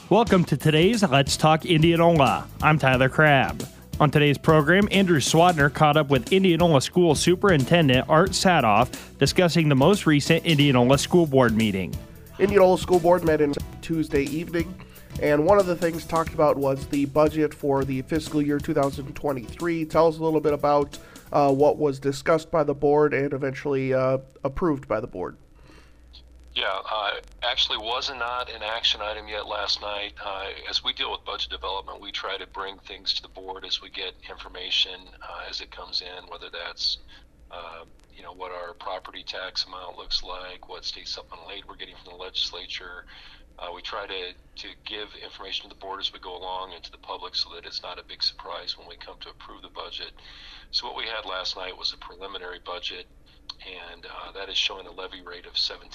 Welcome to today's Let's Talk Indianola. I'm Tyler Crabb. On today's program, Andrew Swadner caught up with Indianola School Superintendent Art Sadoff discussing the most recent Indianola School Board meeting. Indianola School Board met on Tuesday evening, and one of the things talked about was the budget for the fiscal year 2023. Tell us a little bit about what was discussed by the board and eventually approved by the board. Yeah, actually was not an action item yet last night. As we deal with budget development, we try to bring things to the board as we get information as it comes in, whether that's what our property tax amount looks like, what state supplemental aid we're getting from the legislature. We try to give information to the board as we go along and to the public so that it's not a big surprise when we come to approve the budget. So what we had last night was a preliminary budget, and that is showing a levy rate of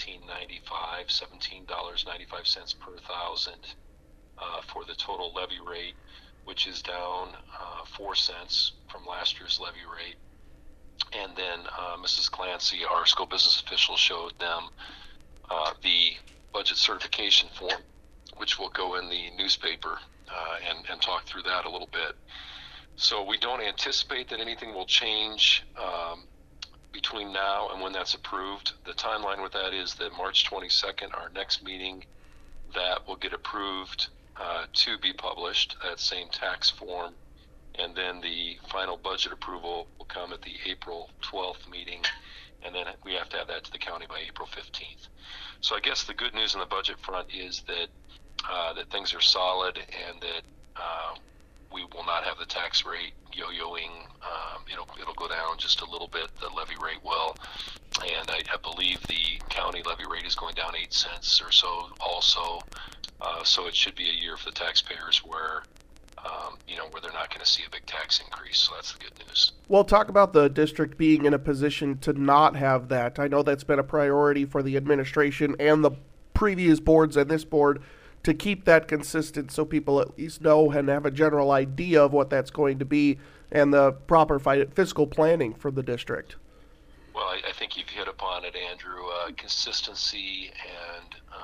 $17.95 per thousand for the total levy rate, which is down 4 cents from last year's levy rate. And then Mrs. Clancy, our school business official, showed them the budget certification form, which will go in the newspaper and talk through that a little bit. So we don't anticipate that anything will change between now and when that's approved. The timeline with that is that March 22nd, our next meeting, that will get approved to be published, that same tax form. And then the final budget approval will come at the April 12th meeting. And then we have to have that to the county by April 15th. So I guess the good news on the budget front is that that things are solid and that we will not have the tax rate yo-yoing. It'll go down just a little bit, the levy rate will. And I believe the county levy rate is going down 8 cents or so also. So it should be a year for the taxpayers where they're not going to see a big tax increase. So that's the good news. Well, talk about the district being in a position to not have that. I know that's been a priority for the administration and the previous boards and this board to keep that consistent so people at least know and have a general idea of what that's going to be and the proper fiscal planning for the district. Well, I think you've hit upon it, Andrew. Consistency and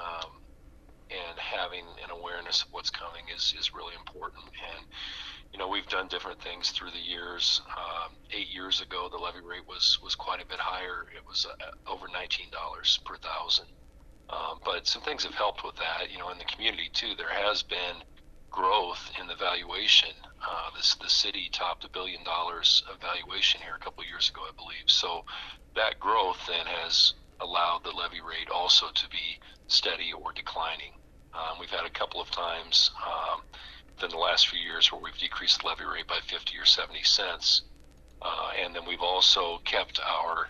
having an awareness of what's coming is really important. And we've done different things through the years. 8 years ago, the levy rate was quite a bit higher. It was over $19 per thousand. But some things have helped with that. In the community too, there has been growth in the valuation. The city topped $1 billion of valuation here a couple of years ago, I believe. So that growth then has allowed the levy rate also to be steady or declining. We've had a couple of times in the last few years where we've decreased the levy rate by 50 or 70 cents. And then we've also kept our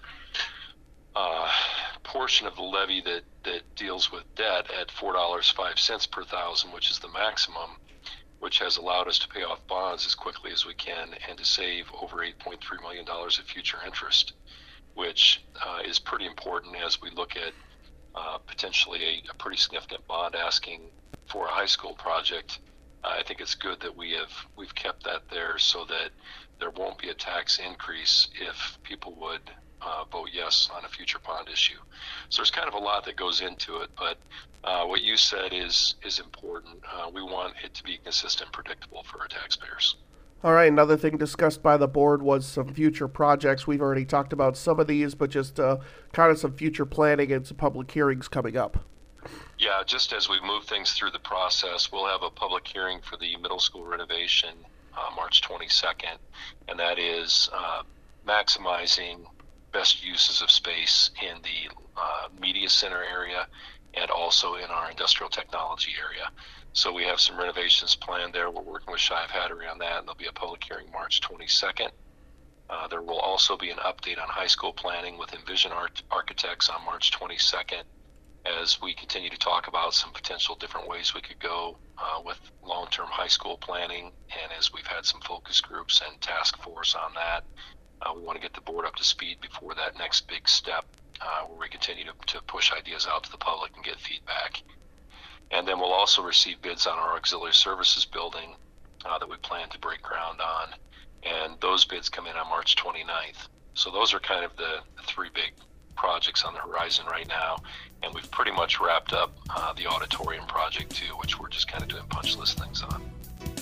portion of the levy that deals with debt at $4.05 per thousand, which is the maximum, which has allowed us to pay off bonds as quickly as we can and to save over $8.3 million of future interest, which is pretty important as we look at potentially a pretty significant bond asking for a high school project. I think it's good that we've kept that there so that there won't be a tax increase if people would vote yes on a future bond issue. So there's kind of a lot that goes into it, but what you said is important. We want it to be consistent and predictable for our taxpayers. All right, another thing discussed by the board was some future projects. We've already talked about some of these, but just kind of some future planning and some public hearings coming up. Yeah, just as we move things through the process, we'll have a public hearing for the middle school renovation March 22nd, and that is maximizing best uses of space in the media center area and also in our industrial technology area. So we have some renovations planned there. We're working with Shive Hattery on that, and there'll be a public hearing March 22nd. There will also be an update on high school planning with Envision Architects on March 22nd as we continue to talk about some potential different ways we could go with long-term high school planning, and as we've had some focus groups and task force on that. We want to get the board up to speed before that next big step where we continue to push ideas out to the public and get feedback. And then we'll also receive bids on our auxiliary services building that we plan to break ground on. And those bids come in on March 29th. So those are kind of the three big projects on the horizon right now. And we've pretty much wrapped up the auditorium project too, which we're just kind of doing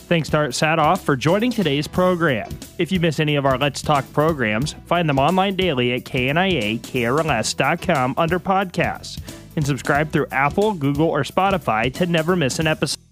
Thanks to Art Sadoff for joining today's program. If you miss any of our Let's Talk programs, find them online daily at KNIA-KRLS.com under podcasts, and subscribe through Apple, Google, or Spotify to never miss an episode.